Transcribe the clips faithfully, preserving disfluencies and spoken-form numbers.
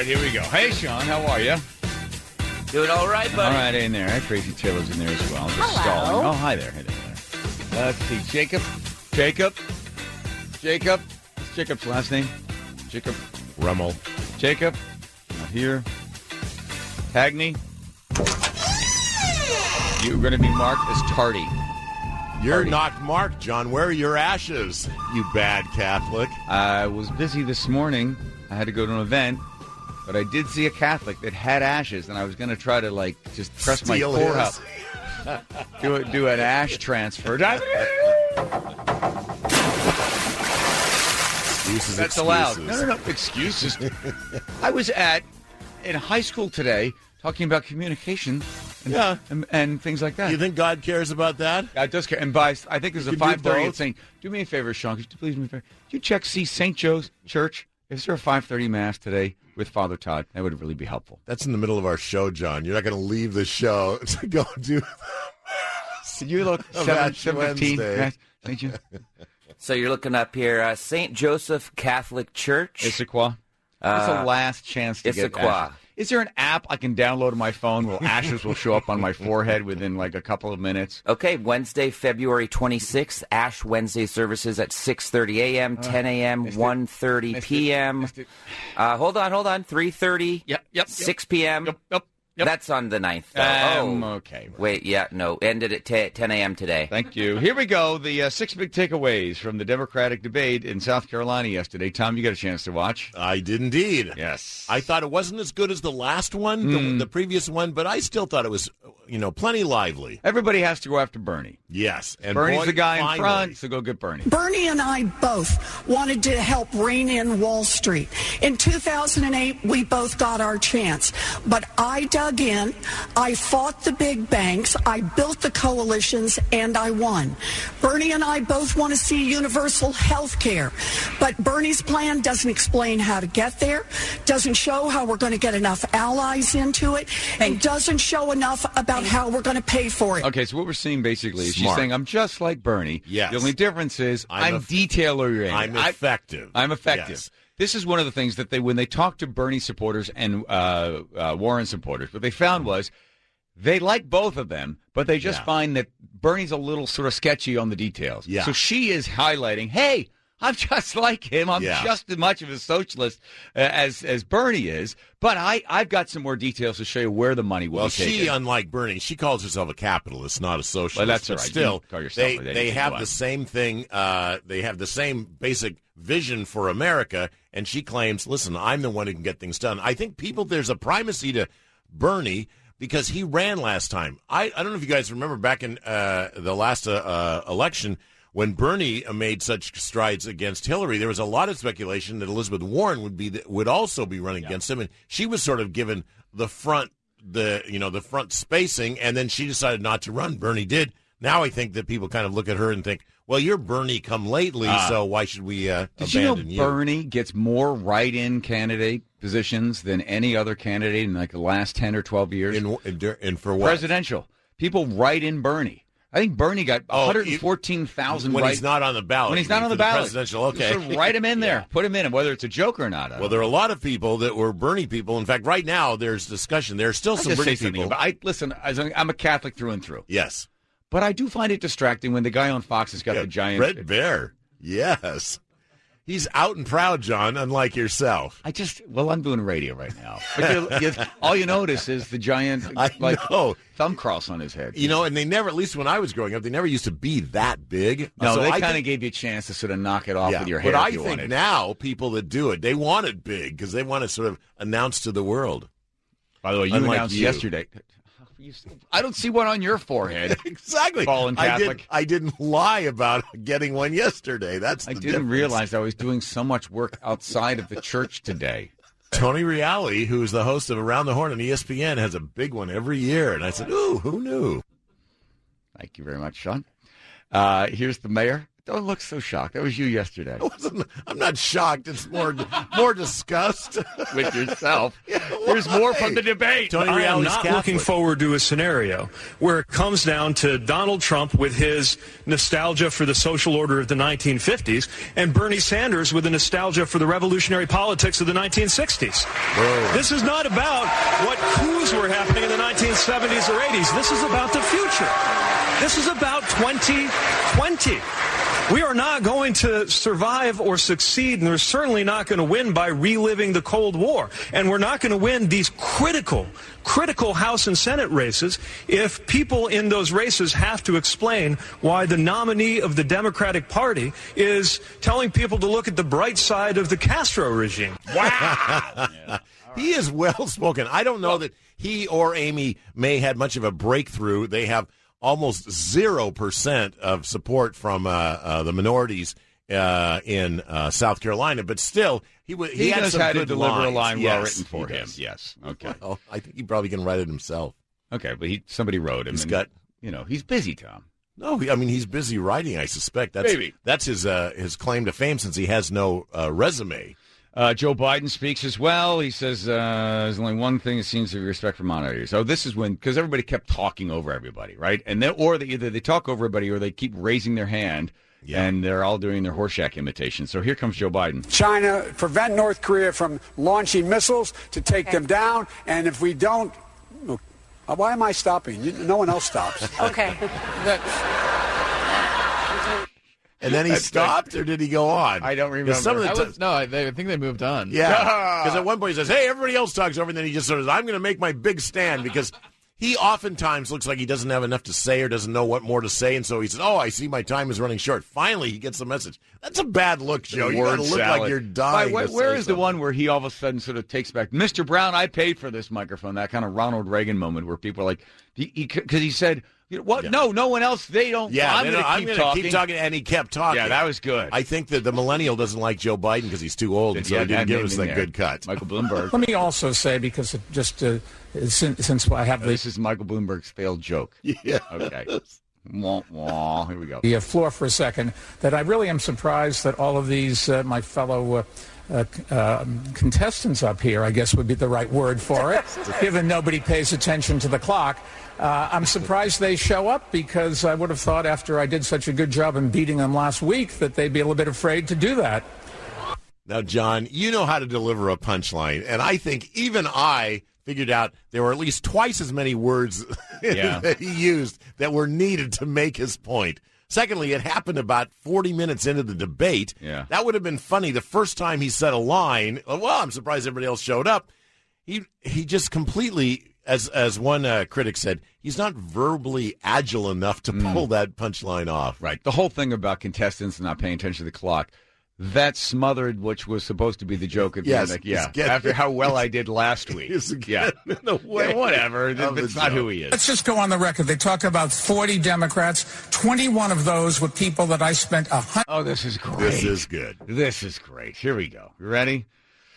right, here we go. Hey, Sean, how are you? Doing all right, buddy. All right, in there. Tracy Taylor's in there as well. Just Hello. stalling. Oh, hi there. Hey there. Let's see. Jacob. Jacob. Jacob. What's Jacob's last name? Jacob. Rummel. Jacob. Not here. Hagney. You're going to be marked as tardy. You're Party. not marked, John. Where are your ashes, you bad Catholic? I was busy this morning. I had to go to an event, but I did see a Catholic that had ashes, and I was going to try to, like, just press Steal my core his. up. Do, a, do an ash transfer. Excuses, That's excuses. allowed. No, no, no. Excuses. I was at, in high school today, talking about communication and, Yeah. and, and things like that. You think God cares about that? God does care. And by, I think there's You a can do five thirty both. at Saint Do me a favor, Sean. Could you please do me a favor? Could you check, see Saint Joe's Church? Is there a five thirty Mass today with Father Todd? That would really be helpful. That's in the middle of our show, John. You're not going to leave the show to go do Could you look? Of seven, Ash seven fifteen. Wednesday. Saint Joe. So you're looking up here, uh, Saint Joseph Catholic Church. Issaquah. It's the Uh, last chance to get Issaquah. ashes. Is there an app I can download on my phone where ashes will show up on my forehead within like a couple of minutes? Okay, Wednesday, February twenty-sixth, Ash Wednesday services at six thirty a.m., ten a.m., missed it. one thirty Missed it. p.m. Missed it. Uh, hold on, hold on, three thirty, Yep, yep, six p.m. Yep, yep, yep. That's on the ninth, though. Um, oh, okay. wait, yeah, no, ended at t- ten a.m. today. Thank you. Here we go. The uh, six big takeaways from the Democratic debate in South Carolina yesterday. Tom, you got a chance to watch. I did indeed. Yes. I thought it wasn't as good as the last one, the, the previous one, but I still thought it was, you know, plenty lively. Everybody has to go after Bernie. Yes. And Bernie's boy, the guy finally. in front, so go get Bernie. Bernie and I both wanted to help rein in Wall Street. In two thousand eight, we both got our chance. But I dug in, I fought the big banks, I built the coalitions, and I won. Bernie and I both want to see universal health care. But Bernie's plan doesn't explain how to get there, doesn't show how we're going to get enough allies into it, and doesn't show enough about how we're going to pay for it. Okay, so what we're seeing basically is she's Smart. saying, I'm just like Bernie. Yes. The only difference is I'm I'm, eff- detail-oriented. I'm I- effective. I'm effective. Yes. This is one of the things that they, when they talk to Bernie supporters and uh, uh, Warren supporters, what they found was they like both of them, but they just Yeah. find that Bernie's a little sort of sketchy on the details. Yeah. So she is highlighting, hey, I'm just like him. I'm Yeah. just as much of a socialist uh, as as Bernie is, but I, I've got some more details to show you where the money will Well, be taken. she, unlike Bernie, she calls herself a capitalist, not a socialist. Well, that's but all right. You still, can call yourself they, anything they you have want. the same thing. Uh, they have the same basic vision for America, and she claims, listen, I'm the one who can get things done. I think people, there's a primacy to Bernie because he ran last time. I, I don't know if you guys remember back in uh, the last uh, uh, election when Bernie made such strides against Hillary, there was a lot of speculation that Elizabeth Warren would be would also be running against him, and she was sort of given the front the you know the front spacing, and then she decided not to run. Bernie did. Now I think that people kind of look at her and think, well, you're Bernie come lately, Ah. so why should we uh, Did you know abandon you? Bernie gets more write-in candidate positions than any other candidate in like the last ten or twelve years? In, in, in for what? Presidential. People write in Bernie. I think Bernie got Oh, one hundred fourteen thousand when write- he's not on the ballot. when he's not on for the ballot. presidential. Okay, Just sort of write him in there. Yeah. Put him in, whether it's a joke or not. I Well, don't there are a lot of people that were Bernie people. In fact, right now there's discussion. There are still I'll some just say Bernie something people. about- I listen. As a, I'm a Catholic through and through, Yes, but I do find it distracting when the guy on Fox has got Yeah, the giant. Red Bear. Yes, he's out and proud, John. Unlike yourself. I just well, I'm doing radio right now. But you, you, all you notice is the giant I like know. thumb cross on his head. You know, and they never, at least when I was growing up, they never used to be that big. No, So they I kind of think- gave you a chance to sort of knock it off yeah, with your hair but if I you think wanted. now people that do it, they want it big because they want to sort of announce to the world. By the way, you Unlike announced you. yesterday. You- I don't see one on your forehead. Exactly. Fallen I, Catholic. did, I didn't lie about getting one yesterday. That's I the didn't difference. realize I was doing so much work outside of the church today. Tony Reali, who is the host of Around the Horn on E S P N, has a big one every year. And I said, ooh, who knew? Thank you very much, Sean. Uh, here's the mayor don't look so shocked. That was you yesterday. I wasn't, I'm not shocked. It's more more disgust with yourself. Yeah, There's more from the debate. Tony I am not Catholic. looking forward to a scenario where it comes down to Donald Trump with his nostalgia for the social order of the nineteen fifties and Bernie Sanders with a nostalgia for the revolutionary politics of the nineteen sixties. Whoa. This is not about what coups were happening in the nineteen seventies or eighties. This is about the future. This is about twenty twenty. We are not going to survive or succeed, and we're certainly not going to win by reliving the Cold War. And we're not going to win these critical, critical House and Senate races if people in those races have to explain why the nominee of the Democratic Party is telling people to look at the bright side of the Castro regime. Wow. yeah. He is well-spoken. I don't know well, that he or Amy May had much of a breakthrough. They have almost zero percent of support from uh, uh, the minorities uh, in uh, South Carolina, but still, he w- he, he had some had good to deliver lines. a line yes, well written for him. Does. Yes, okay. Well, I think he probably can write it himself. Okay, but he somebody wrote him. He's and, got, you know, he's busy, Tom. No, he, I mean he's busy writing. I suspect that's Maybe. that's his uh, his claim to fame since he has no uh, resume. Uh, Joe Biden speaks as well. He says uh, there's only one thing that seems to be respect for moderators. So this is when, because everybody kept talking over everybody, right? And then, or they, either they talk over everybody or they keep raising their hand, yeah. and they're all doing their Horseshack imitation. So here comes Joe Biden. China, prevent North Korea from launching missiles to take okay. them down. And if we don't, look, why am I stopping? You, no one else stops. Okay. And then he That's stopped, right. or did he go on? I don't remember. Some of the t- was, no, I, they, I think they moved on. Yeah, because at one point he says, hey, everybody else talks over, and then he just sort of, I'm going to make my big stand, because he oftentimes looks like he doesn't have enough to say or doesn't know what more to say, and so he says, oh, I see my time is running short. Finally, he gets the message. That's a bad look, Joe. You got to look salad. like you're dying. Why, to where say is something. the one where he all of a sudden sort of takes back, Mister Brown, I paid for this microphone, that kind of Ronald Reagan moment where people are like, because he, he said, You know, what? Yeah. No, no one else. They don't. Yeah, I'm going to keep talking. keep talking, and he kept talking. Yeah, that was good. I think that the millennial doesn't like Joe Biden because he's too old, and so he didn't give us that there. good cut. Michael Bloomberg. Let me also say, because it just uh, since, since I have oh, this is Michael Bloomberg's failed joke. Yeah. Okay. Wah, wah. Here we go. The floor for a second. That I really am surprised that all of these uh, my fellow. Uh, Uh, uh, contestants up here, I guess would be the right word for it, given nobody pays attention to the clock. Uh, I'm surprised they show up, because I would have thought after I did such a good job in beating them last week that they'd be a little bit afraid to do that. Now, John, you know how to deliver a punchline, and I think even I figured out there were at least twice as many words yeah. that he used that were needed to make his point. Secondly, it happened about forty minutes into the debate. Yeah. That would have been funny the first time he said a line. Well, I'm surprised everybody else showed up. He he just completely, as as one uh, critic said, he's not verbally agile enough to mm. pull that punchline off. Right. The whole thing about contestants not paying attention to the clock, that smothered, which was supposed to be the joke at the yes, end. Like, yeah, after how well I did last week. yeah. yeah, whatever. That's not who he is. Let's just go on the record. They talk about forty Democrats. twenty-one of those were people that I spent a hundred. Oh, this is great. This is good. This is great. Here we go. You ready?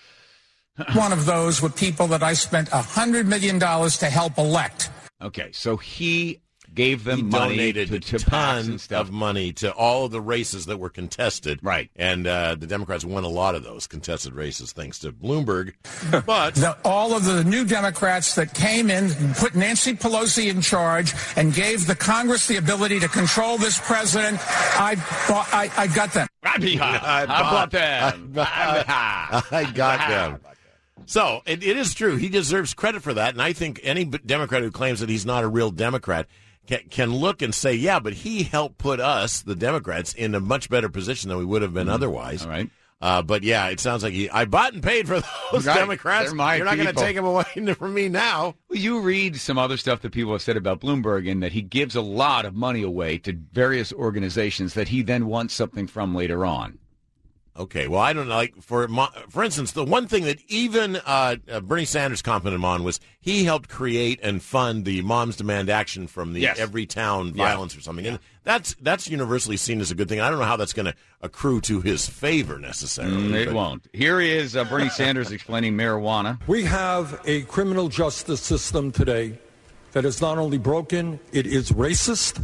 One of those were people that I spent a hundred million dollars to help elect. Okay, so he gave them he money donated to, to a ton of money to all of the races that were contested. Right. And uh, the Democrats won a lot of those contested races thanks to Bloomberg. But the, all of the new Democrats that came in and put Nancy Pelosi in charge and gave the Congress the ability to control this president, I, I, I got them. I bought them. I got them. So it, it is true. He deserves credit for that. And I think any Democrat who claims that he's not a real Democrat can, can look and say, yeah, but he helped put us, the Democrats, in a much better position than we would have been mm-hmm. otherwise. All right. Uh, but, yeah, it sounds like he, I bought and paid for those right. Democrats. They're my You're not going to take them away from me now. Well, you read some other stuff that people have said about Bloomberg, and that he gives a lot of money away to various organizations that he then wants something from later on. Okay, well, I don't know. Like for for instance, the one thing that even uh, uh, Bernie Sanders commented him on was he helped create and fund the Moms Demand Action from the yes. Every Town yeah. Violence or something, and that's that's universally seen as a good thing. I don't know how that's going to accrue to his favor necessarily. Mm, it but. won't. Here he is, uh, Bernie Sanders explaining marijuana. We have a criminal justice system today that is not only broken, it is racist,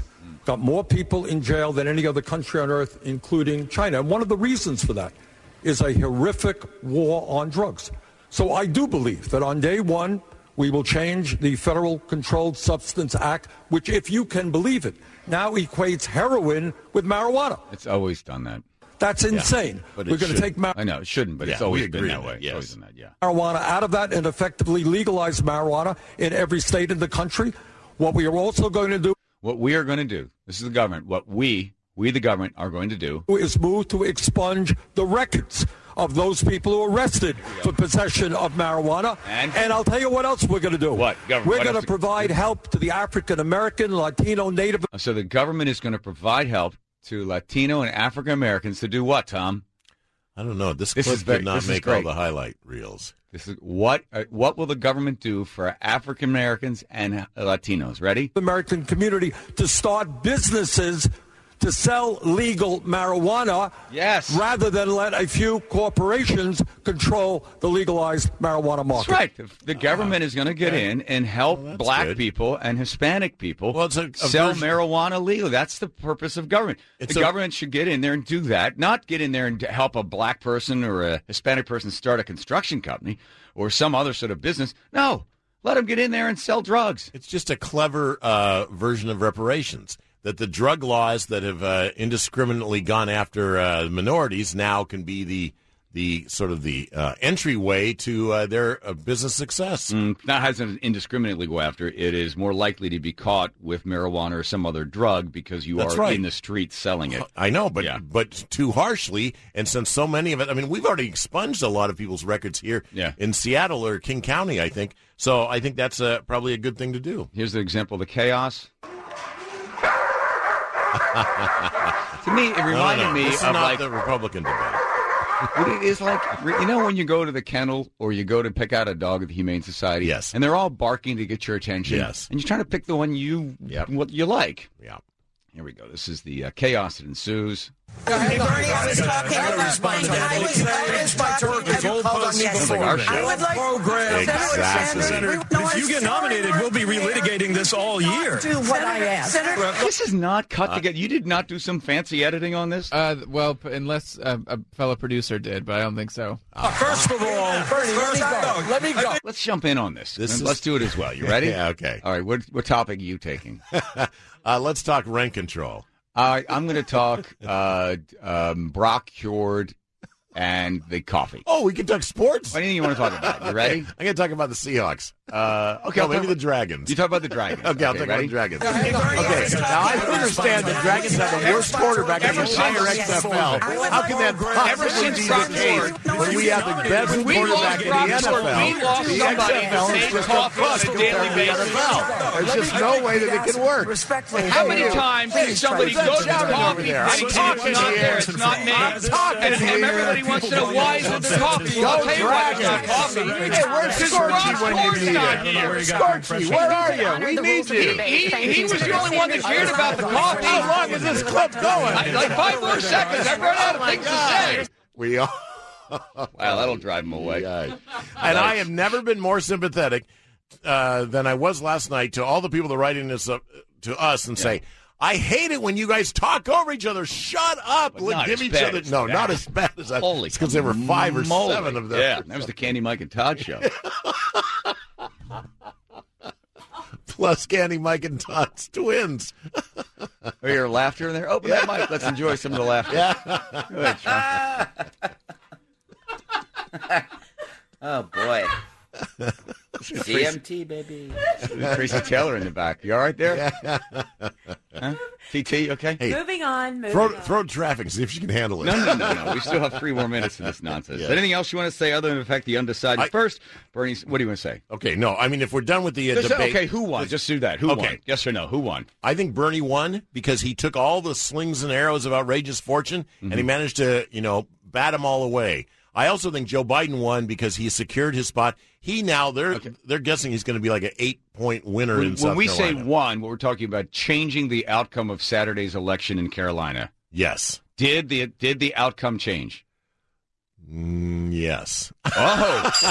got more people in jail than any other country on earth, including China. And one of the reasons for that is a horrific war on drugs. So I do believe that on day one, we will change the Federal Controlled Substance Act, which, if you can believe it, now equates heroin with marijuana. It's always done that. That's insane. Yeah, but We're going to take mar- I know, it shouldn't, but Yeah, it's always we been agree that on way. that, It's yes. always been that, yeah. marijuana out of that and effectively legalize marijuana in every state in the country. What we are also going to do What we are going to do, this is the government, what we, we the government, are going to do is move to expunge the records of those people who are arrested for possession of marijuana. And? and I'll tell you what else we're going to do. What? Government, We're what going else? to provide help to the African American, Latino, Native. So the government is going to provide help to Latino and African Americans to do what, Tom? I don't know. This, This clip is very- did not this is make all great. the highlight reels. This is what uh, what will the government do for African Americans and uh, Latinos? Ready? American community to start businesses to sell legal marijuana Yes. rather than let a few corporations control the legalized marijuana market. That's right. The, the government is going to get in and help Well, that's black good. people and Hispanic people Well, it's a- a sell version- marijuana legally. That's the purpose of government. It's the a- government should get in there and do that, not get in there and help a black person or a Hispanic person start a construction company or some other sort of business. No, let them get in there and sell drugs. It's just a clever uh, version of reparations. That the drug laws that have uh, indiscriminately gone after uh, minorities now can be the the sort of the uh, entryway to uh, their uh, business success. Mm, not hasn't indiscriminately go after. It is more likely to be caught with marijuana or some other drug because you That's are right. in the streets selling it. I know, but Yeah. but too harshly. And since so many of it, I mean, we've already expunged a lot of people's records here Yeah. in Seattle or King County, I think. So I think that's uh, probably a good thing to do. Here's the example of the chaos. To me, it reminded no, no, no. me this is of not like the Republican debate. it is like you know when you go to the kennel or you go to pick out a dog at the Humane Society, Yes. and they're all barking to get your attention, Yes. and you're trying to pick the one you Yep. what you like. Yeah. Here we go. This is the uh, chaos that ensues. Hey, Bernie, I was talking about I was, I was talking. Have you called on me before? like our show. I would like Program. Exactly. Senator, no, If I'm you get sorry, nominated, we're we'll be here. relitigating this all year. Do what I asked. Senator, This is not cut Uh, together. You did not do some fancy editing on this. Uh, well, p- unless uh, a fellow producer did, but I don't think so. First of all, Bernie, let me go. Let me go. Let's jump in on this. This And is- let's do it as well. You ready? Yeah, okay. All right. What what topic are you taking? Uh, let's talk rent control. All right, I'm going to talk uh, um, Brock Fjord and the coffee. Oh, we can talk sports? What do you think you want to talk about? You ready? I'm going to talk about the Seahawks. Uh, okay, No, I'll maybe talk the about- Dragons. You talk about the Dragons. Okay, I'll talk ready? about the Dragons. Hey, Bernie, I Okay, was now I talking- understand the Dragons have the worst quarterback in the entire X F L. How can that Ever possibly since be Brock the case Ford- when we have the best When we quarterback lost in Brock the N F L? Ford, we lost The somebody X F L who is made just a coffee on bust a compared daily to the N basis. F L. There's just no way that it can work. Respectfully. How many Thank you. times did Please somebody try to- go to the shouting over coffee there. thing I'm and talking it's not here. there? It's not me. I'm talking and, and here. everybody wants to know why is it the coffee? I'll tell you why it's not coffee. Hey, where's Because Scorchy Brock when you Ford's need not him? here. Scorchy, where are you? We need He, you. he, he was the only one that cared about the coffee. How long is this clip going? Like five more seconds. I run out of things to say. We are. Wow, that'll drive him away. Yeah. And I have never been more sympathetic uh, than I was last night to all the people that are writing this up to us and say, I hate it when you guys talk over each other. Shut up. But Let- not Give as each bad other. as No, that. not as bad as that. Holy because there were five or moly. seven of them. Yeah, that was the Candy, Mike, and Todd show. Plus Candy, Mike, and Todd's twins. Or your laughter in there. Open that mic. Let's enjoy some of the laughter. Yeah. Go ahead, Sean. Oh, boy. C M T, baby. Tracy Taylor in the back. You all right there? Huh? T T, okay? Hey, Moving on. Moving throw, on. throw traffic, see if she can handle it. No, no, no, no. We still have three more minutes of this nonsense. Yes. Anything else you want to say other than the fact the undecided? I- First, Bernie, what do you want to say? Okay, no, I mean, if we're done with the uh, Just, debate. okay, who won? Just do that. Who Okay. won? Yes or no? Who won? I think Bernie won because he took all the slings and arrows of outrageous fortune and he managed to, you know, bat them all away. I also think Joe Biden won because he secured his spot. He now they're they're guessing he's going to be like an eight point winner in When, South when we Carolina. say won, what we're talking about changing the outcome of Saturday's election in Carolina. Yes, Did the did the outcome change? mm, yes. Oh,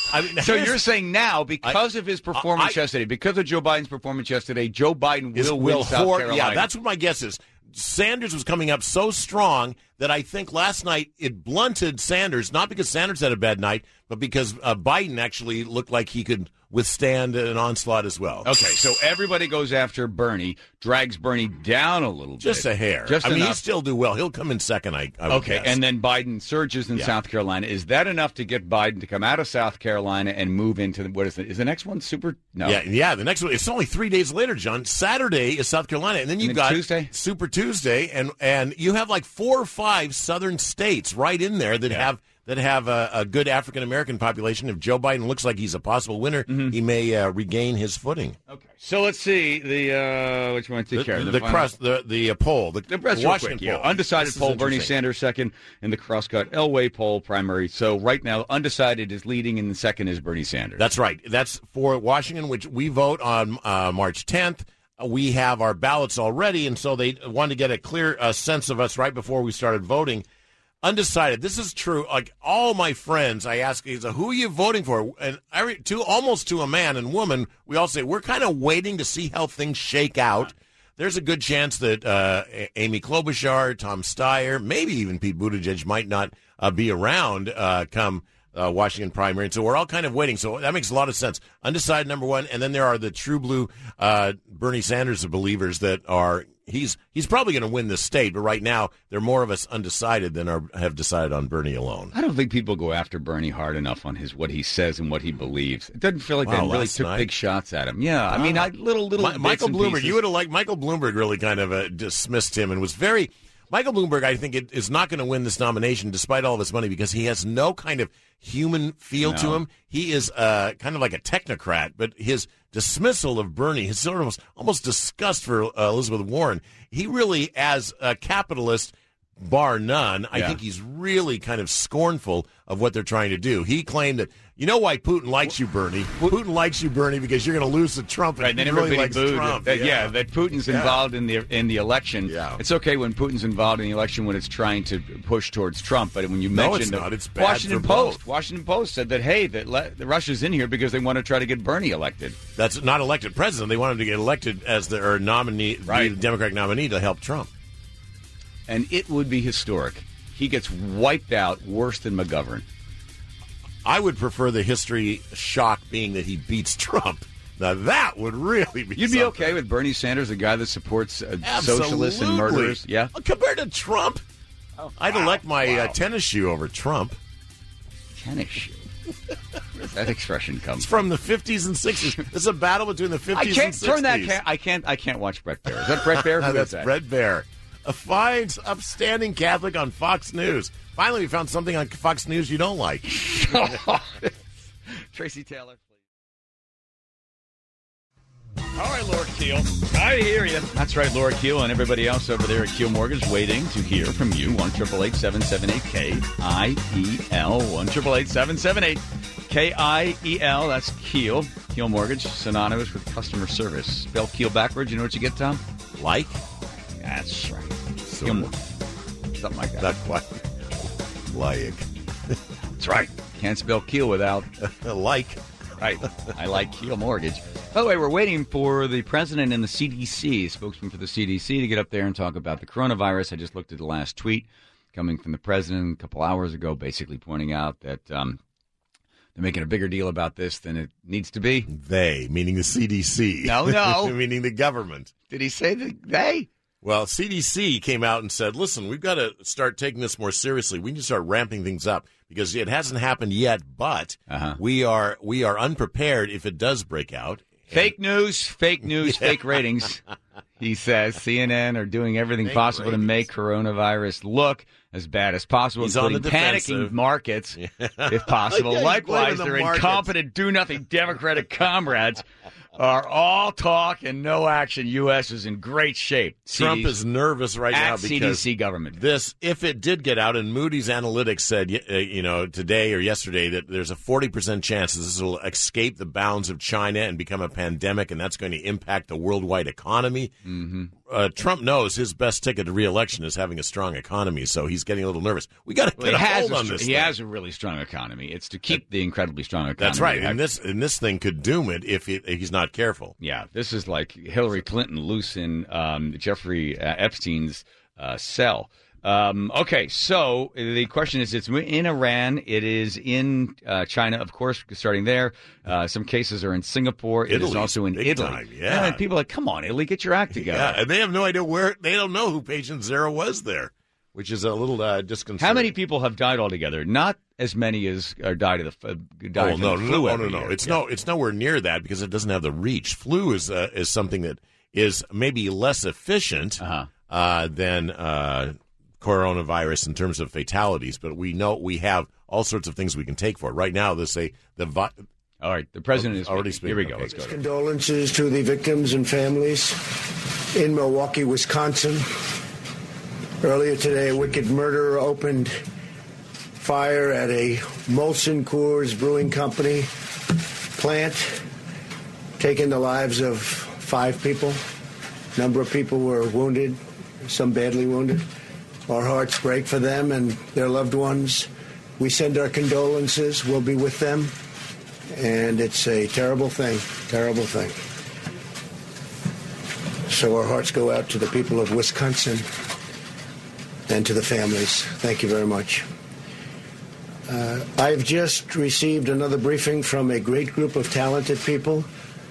I mean, so you're saying now, because I, of his performance I, yesterday, because of Joe Biden's performance yesterday, Joe Biden will, will win South Carolina. Yeah, that's what my guess is. Sanders was coming up so strong that I think last night it blunted Sanders, not because Sanders had a bad night, but because uh, Biden actually looked like he could withstand an onslaught as well. Okay, so everybody goes after Bernie, drags Bernie down a little Just bit. Just a hair. Just I enough. mean, he'll still do well. He'll come in second, I, I would Okay, guess. and then Biden surges in yeah. South Carolina. Is that enough to get Biden to come out of South Carolina and move into, the, what is it? Is the next one super? No. Yeah, yeah, the next one, it's only three days later, John. Saturday is South Carolina, and then you've and then got Tuesday? Super Tuesday, and, and you have like four or five southern states right in there that yeah. have that have a, a good African-American population. If Joe Biden looks like he's a possible winner, mm-hmm. he may uh, regain his footing. Okay. So let's see the uh, which one to take the, care of the, the the, cross, the the uh, poll, the, the, the Washington quick, poll. Yeah. Undecided poll. Bernie Sanders second in the crosscut Elway poll primary. So right now, undecided is leading, and the second is Bernie Sanders. That's right. That's for Washington, which we vote on uh, March tenth. We have our ballots already, and so they wanted to get a clear uh, sense of us right before we started voting. Undecided. This is true. Like all my friends, I ask, who are you voting for? And every, to almost to a man and woman, we all say we're kind of waiting to see how things shake out. There's a good chance that uh, Amy Klobuchar, Tom Steyer, maybe even Pete Buttigieg might not uh, be around uh, come uh, Washington primary. And so we're all kind of waiting. So that makes a lot of sense. Undecided, number one. And then there are the true blue uh, Bernie Sanders believers that are he's he's probably going to win this state. But right now, there are more of us undecided than are, have decided on Bernie alone. I don't think people go after Bernie hard enough on his what he says and what he believes. It doesn't feel like wow, they really took night. big shots at him. Yeah, I mean, I, little, little My, Michael Bloomberg, pieces. you would have liked Michael Bloomberg really kind of uh, dismissed him and was very... Michael Bloomberg, I think, it, is not going to win this nomination despite all of his money because he has no kind of human feel no. to him. He is uh, kind of like a technocrat, but his dismissal of Bernie, his sort of almost, almost disgust for uh, Elizabeth Warren, he really, as a capitalist, bar none, I yeah. think he's really kind of scornful of what they're trying to do. He claimed that, you know why Putin likes you, Bernie? Putin likes you, Bernie, because you're going to lose to Trump. And right, then he everybody really likes booed Trump. That, yeah. yeah, that Putin's yeah. involved in the in the election. Yeah. It's okay when Putin's involved in the election when it's trying to push towards Trump, but when you no, mention it's the not. It's bad Washington for Post, both. Washington Post said that hey, that le- the Russia's in here because they want to try to get Bernie elected. That's not elected president. They want him to get elected as the or nominee, right. the Democratic nominee to help Trump. And it would be historic. He gets wiped out worse than McGovern. I would prefer the history shock being that he beats Trump. Now, that would really be You'd something. be okay with Bernie Sanders, a guy that supports uh, socialists and murderers? Yeah. Compared to Trump, oh, I'd wow, elect my wow. uh, tennis shoe over Trump. Tennis shoe? Where does that expression come It's from? from the fifties and sixties. It's a battle between the I fifties can't and sixties. turn that. Can- I can't. I can't watch Brett Baer. Is that Brett Baer? Who That's is that? Brett Baer, a fine, upstanding Catholic on Fox News. Finally, we found something on Fox News you don't like. Tracy Taylor, please. All right, Laura Keel. I hear you. That's right, Laura Keel and everybody else over there at Keel Mortgage waiting to hear from you. one eight eight eight, seven seven eight, K I E L. one eight eight eight, seven seven eight, K I E L. That's Keel. Keel Mortgage, synonymous with customer service. Spell Keel backwards. You know what you get, Tom? Like? That's right. So, Keel Mortgage. Something like that. Not quite. Like. That's right. Can't spell Keel without like. Right. I like Keel Mortgage. By the way, we're waiting for the president and the C D C, spokesman for the C D C, to get up there and talk about the coronavirus. I just looked at the last tweet coming from the president a couple hours ago, basically pointing out that um, they're making a bigger deal about this than it needs to be. They, meaning the C D C. No, no. meaning the government. Did he say the they? Well, C D C came out and said, listen, we've got to start taking this more seriously. We need to start ramping things up because it hasn't happened yet, but uh-huh. we are we are unprepared if it does break out. Fake and, news, fake news, yeah. fake ratings, he says. C N N are doing everything fake possible ratings. to make coronavirus look as bad as possible, He's including on the panicking markets, yeah. if possible. yeah, Likewise, the their markets. incompetent, do-nothing Democratic comrades are all talk and no action. U S is in great shape. Trump C D C, is nervous right now because C D C government. This, if it did get out, and Moody's Analytics said, you know, today or yesterday that there's a forty percent chance that this will escape the bounds of China and become a pandemic, and that's going to impact the worldwide economy. Mm-hmm. uh, Trump knows his best ticket to re-election is having a strong economy, so he's getting a little nervous. We got to well, get a has hold a on str- this He thing. has a really strong economy. It's to keep the incredibly strong economy. That's right, and this and this thing could doom it if, it, if he's not careful. Yeah, this is like Hillary Clinton loose in um, Jeffrey uh, Epstein's uh, cell. Um, okay, so the question is, it's in Iran. It is in uh, China, of course, starting there. Uh, some cases are in Singapore. It Italy's is also in big Italy. time, yeah. And people are like, come on, Italy, get your act together. Yeah, and they have no idea where, they don't know who patient zero was there, which is a little uh, disconcerting. How many people have died altogether? Not as many as are died of the uh, died Oh, from no, the no, flu no, every no, no. year. It's Yeah. no, it's nowhere near that because it doesn't have the reach. Flu is uh, is something that is maybe less efficient Uh-huh. uh, than uh, coronavirus in terms of fatalities, but we know we have all sorts of things we can take for it. Right now, they say the vi- All right, the president is already speaking. Here we go. Okay, Let's go. Condolences to the victims and families in Milwaukee, Wisconsin. Earlier today, a wicked murderer opened fire at a Molson Coors Brewing Company plant, taking the lives of five people. A number of people were wounded, some badly wounded. Our hearts break for them and their loved ones. We send our condolences. We'll be with them. And it's a terrible thing, terrible thing. So our hearts go out to the people of Wisconsin and to the families. Thank you very much. Uh, I've just received another briefing from a great group of talented people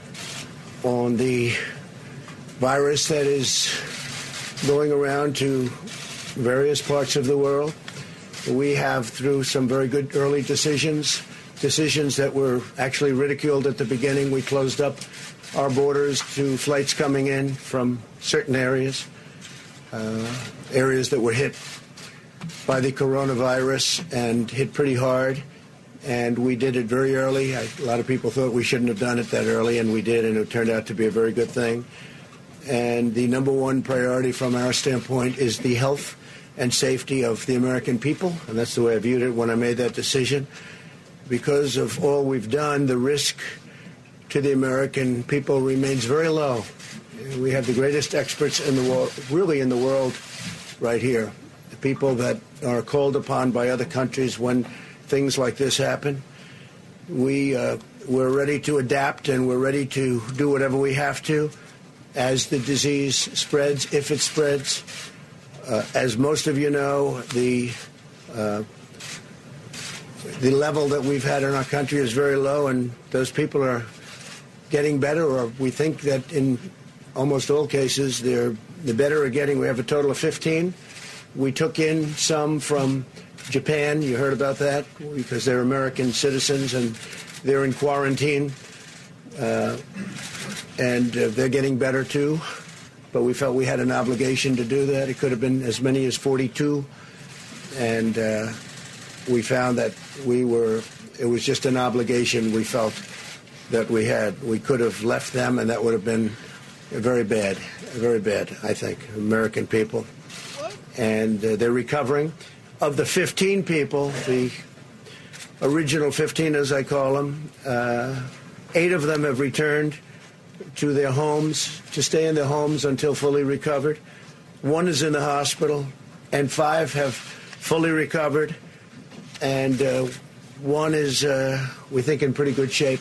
on the virus that is going around to various parts of the world. We have, through some very good early decisions, decisions that were actually ridiculed at the beginning, we closed up our borders to flights coming in from certain areas, uh, areas that were hit by the coronavirus and hit pretty hard. And we did it very early. I, a lot of people thought we shouldn't have done it that early, and we did, and it turned out to be a very good thing. And the number one priority from our standpoint is the health and safety of the American people, and that's the way I viewed it when I made that decision. Because of all we've done, the risk to the American people remains very low. We have the greatest experts in the world, really in the world, right here. The people that are called upon by other countries when things like this happen. We, uh, we're ready to adapt, and we're ready to do whatever we have to as the disease spreads, if it spreads. Uh, as most of you know, the uh, the level that we've had in our country is very low, and those people are getting better, or we think that in almost all cases, they're the better are getting. We have a total of fifteen. We took in some from Japan. You heard about that because they're American citizens and they're in quarantine, uh, and uh, they're getting better too. But we felt we had an obligation to do that. It could have been as many as forty-two, and uh, we found that we were. It was just an obligation we felt that we had. We could have left them, and that would have been very bad, very bad. I think American people, and uh, they're recovering. Of the fifteen people, the original fifteen, as I call them, uh, eight of them have returned to their homes, to stay in their homes until fully recovered. One is in the hospital, and five have fully recovered, and uh, one is, uh, we think, in pretty good shape,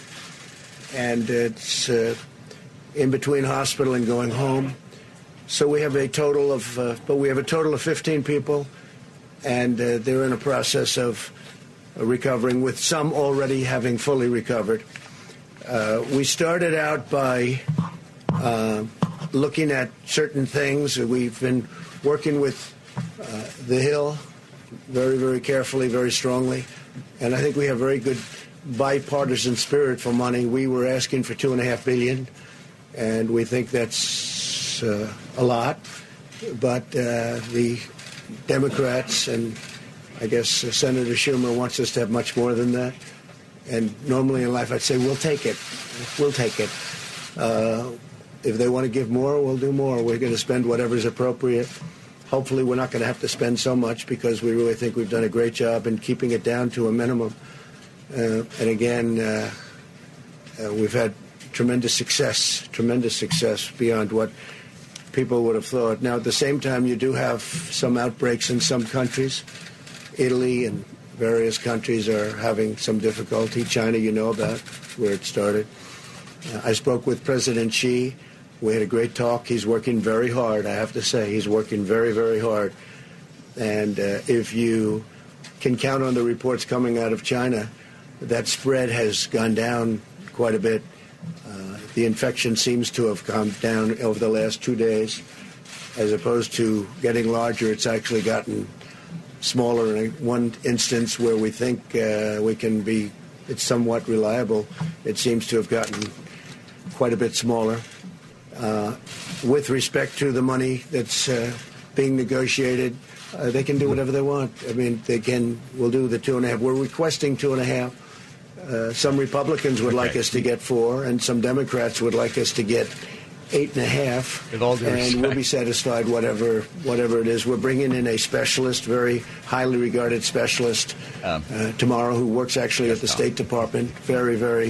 and it's uh, in between hospital and going home. So we have a total of, uh, but we have a total of fifteen people, and uh, they're in a process of uh, recovering, with some already having fully recovered. Uh, we started out by uh, looking at certain things. We've been working with uh, the Hill very, very carefully, very strongly, and I think we have very good bipartisan spirit for money. We were asking for two and a half billion, and we think that's uh, a lot. But uh, the Democrats and I guess uh, Senator Schumer wants us to have much more than that. And normally in life, I'd say, we'll take it. We'll take it. Uh, if they want to give more, we'll do more. We're going to spend whatever's appropriate. Hopefully, we're not going to have to spend so much because we really think we've done a great job in keeping it down to a minimum. Uh, and again, uh, uh, we've had tremendous success, tremendous success beyond what people would have thought. Now, at the same time, you do have some outbreaks in some countries. Italy and various countries are having some difficulty. China, you know about where it started. Uh, I spoke with President Xi. We had a great talk. He's working very hard, I have to say. He's working very, very hard. And uh, if you can count on the reports coming out of China, that spread has gone down quite a bit. Uh, the infection seems to have come down over the last two days. As opposed to getting larger, it's actually gotten smaller. In one instance where we think uh, we can be, it's somewhat reliable, it seems to have gotten quite a bit smaller. Uh, with respect to the money that's uh, being negotiated, uh, they can do whatever they want. I mean, they can, we'll do the two and a half. We're requesting two and a half. Uh, some Republicans would okay. like us to get four, and some Democrats would like us to get eight and a half. With all due and respect. We'll be satisfied whatever whatever it is. We're bringing in a specialist, very highly regarded specialist um, uh, tomorrow, who works actually at the State Department. Very, very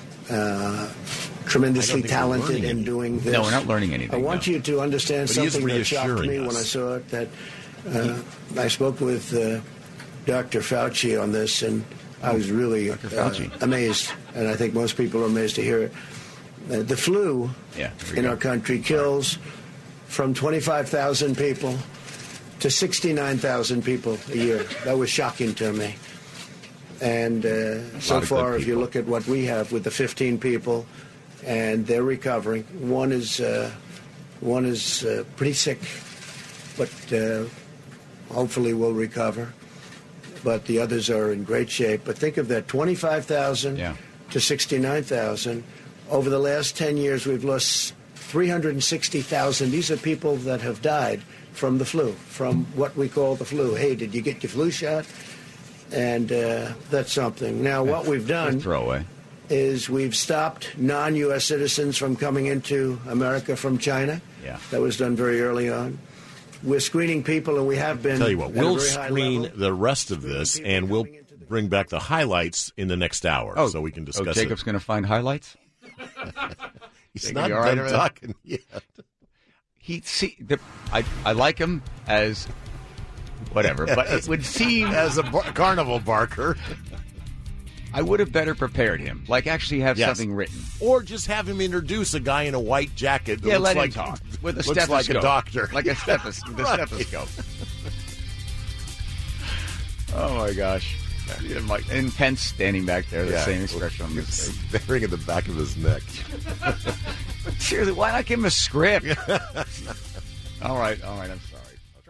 uh, tremendously talented in doing this. No, we're not learning anything. I want no. you to understand but something that shocked me us. when I saw it. That uh, I spoke with uh, Doctor Fauci on this, and I was really uh, amazed, and I think most people are amazed to hear it. Uh, the flu yeah, in our country kills from twenty-five thousand people to sixty-nine thousand people a year. That was shocking to me. And uh, so far, if you look at what we have with the fifteen people, and they're recovering, one is uh, one is uh, pretty sick, but uh, hopefully will recover. But the others are in great shape. But think of that, twenty-five thousand yeah. to sixty-nine thousand. Over the last ten years, we've lost three hundred sixty thousand. These are people that have died from the flu, from what we call the flu. Hey, did you get your flu shot? And uh, that's something. Now, what we've done throwaway. is we've stopped non-U S citizens from coming into America from China. Yeah. That was done very early on. We're screening people, and we have been. Tell you what, at a we'll very high screen level. the rest of this, and we'll bring back the highlights in the next hour, oh, so we can discuss oh, Jacob's it. going to find highlights? He's Jacob, not you all right done over there? talking yet. He see the, I I like him as whatever, but it would seem as a bar- carnival barker. I would have better prepared him, like actually have Yes. something written, or just have him introduce a guy in a white jacket. That yeah, looks let like, him talk with a looks stethoscope, like a doctor, like a stethoscope. The Right. stethoscope. Oh my gosh! Yeah, Mike, and Pence standing back there, the Yeah. same expression on his face. staring at the back of his neck. Seriously, why not give him a script? all right, all right, I'm sorry.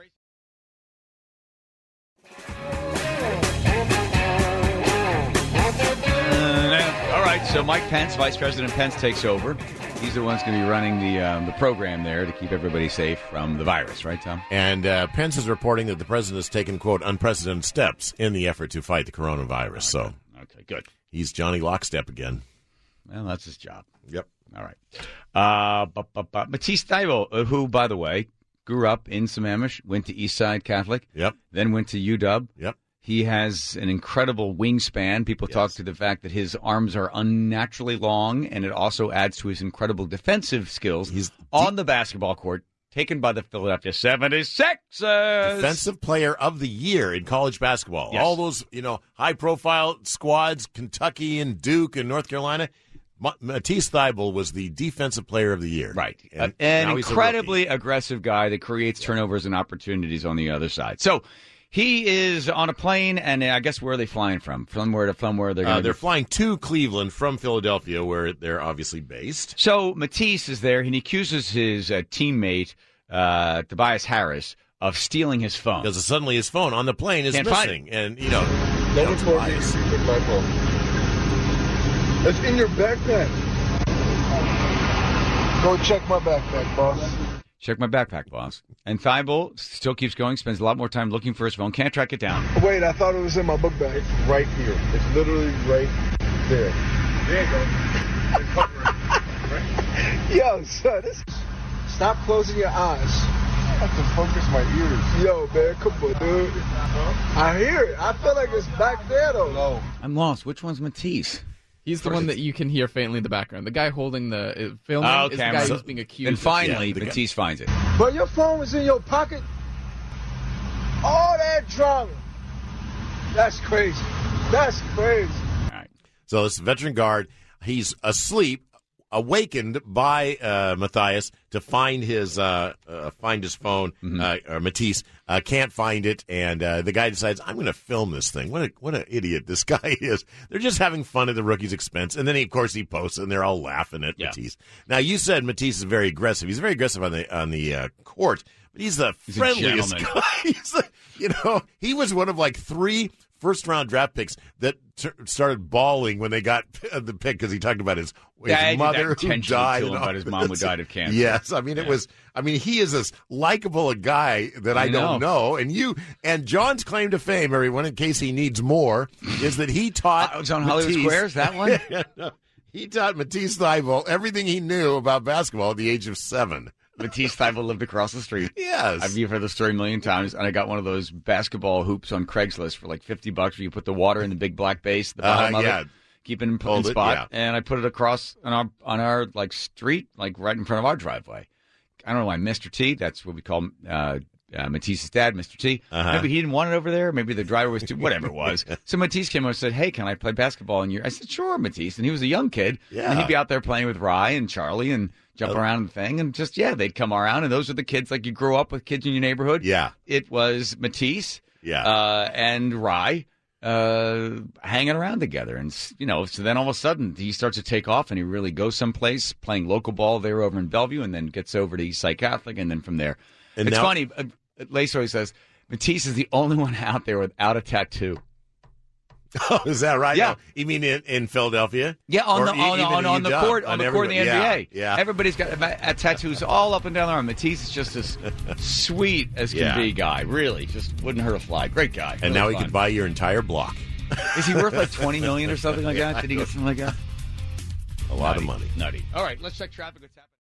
Uh, all right, so Mike Pence, Vice President Pence, takes over. He's the one who's going to be running the um, the program there to keep everybody safe from the virus, right, Tom? And uh, Pence is reporting that the president has taken, quote, unprecedented steps in the effort to fight the coronavirus. Okay. So Okay, good. he's Johnny Lockstep again. Well, that's his job. Yep. All right. Uh, bu- bu- bu- Matisse Thybulle, uh, who, by the way, grew up in Sammamish, went to Eastside Catholic, Yep. then went to U W. Yep. He has an incredible wingspan. People Yes. talk to the fact that his arms are unnaturally long, and it also adds to his incredible defensive skills He's on the basketball court, taken by the Philadelphia seventy-sixers. Defensive player of the year in college basketball. Yes. All those, you know, high-profile squads, Kentucky and Duke and North Carolina. Ma- Matisse Thybulle was the defensive player of the year. Right. And An now he's a incredibly aggressive guy that creates turnovers and opportunities on the other side. So he is on a plane, and I guess where are they flying from? Somewhere to somewhere. They're, Uh, gonna they're be... flying to Cleveland from Philadelphia, where they're obviously based. So Matisse is there, and he accuses his uh, teammate, uh, Tobias Harris, of stealing his phone. Because suddenly his phone on the plane is Can't find missing. And, you know, Let you me know, pour Tobias. you my phone. It's in your backpack. Go check my backpack, boss. Check my backpack, boss. And Thybulle still keeps going, spends a lot more time looking for his phone, can't track it down. Wait, I thought it was in my book bag. It's right here. It's literally right there. There you go. Right. Yo, son, this... Stop closing your eyes. I have to focus my ears. Yo, man, come on, dude. Huh? I hear it. I feel like it's back there, though. No. I'm lost. Which one's Matisse? He's the one that you can hear faintly in the background. The guy holding the uh, filming Oh, is camera. the guy So- who's being accused. And of- finally, Yeah, the guy. Matisse finds it. But your phone was in your pocket. All that drama. That's crazy. That's crazy. So this veteran guard, he's asleep, awakened by uh, Matthias to find his uh, uh, find his phone. Mm-hmm. Uh, or Matisse uh, can't find it, and uh, the guy decides, I'm going to film this thing. What a what an idiot this guy is. They're just having fun at the rookie's expense, and then he, of course he posts, and they're all laughing at Yeah. Matisse. Now you said Matisse is very aggressive. He's very aggressive on the on the uh, court, but he's the He's a friendliest gentleman. guy. He's the, you know, he was one of like three first round draft picks that t- started bawling when they got the pick because he talked about his, his Yeah, I did that mother who intentionally died to and him all about his mom who this. died of cancer. Yes, I mean it Yeah. was. I mean he is as likable a guy that I, I don't know. know. And you and John's claim to fame, everyone, in case he needs more, is that he taught. Uh, it was on Hollywood Matisse- Squares, that one? Yeah, no. He taught Matisse Thybulle everything he knew about basketball at the age of seven. Matisse Thybulle lived across the street. Yes. I've you've heard the story a million times, and I got one of those basketball hoops on Craigslist for like fifty bucks where you put the water in the big black base at the bottom Uh, of yeah. it, keep it in, Hold in it, spot, yeah. and I put it across on our, on our like street, like right in front of our driveway. I don't know why Mister T, that's what we call uh, uh, Matisse's dad, Mister T. Uh-huh. Maybe he didn't want it over there. Maybe the driver was too, whatever it was. So Matisse came over and said, hey, can I play basketball in your, I said, sure, Matisse. And he was a young kid. Yeah. And he'd be out there playing with Rye and Charlie and jump around the thing. And just, yeah, they'd come around. And those are the kids, like you grew up with kids in your neighborhood. Yeah. It was Matisse Yeah. uh, and Rye uh, hanging around together. And, you know, so then all of a sudden he starts to take off and he really goes someplace playing local ball there over in Bellevue and then gets over to Eastside Catholic. And then from there, And it's now- funny. Uh, Lace always says Matisse is the only one out there without a tattoo. Oh, is that right? Yeah. No, you mean in, in Philadelphia? Yeah, on Or the e- on, even on, in on the U W? court on the court in the N B A. everybody- Yeah, yeah. Everybody's got a, a tattoos all up and down their arm. Matisse is just as sweet as can Yeah. be guy. Really, just wouldn't hurt a fly. Great guy. And Really now he fun. could buy your entire block. Is he worth like twenty million or something like that? Did he get something like that? A lot Nutty. of money. Nutty. All right, let's check traffic. What's happening?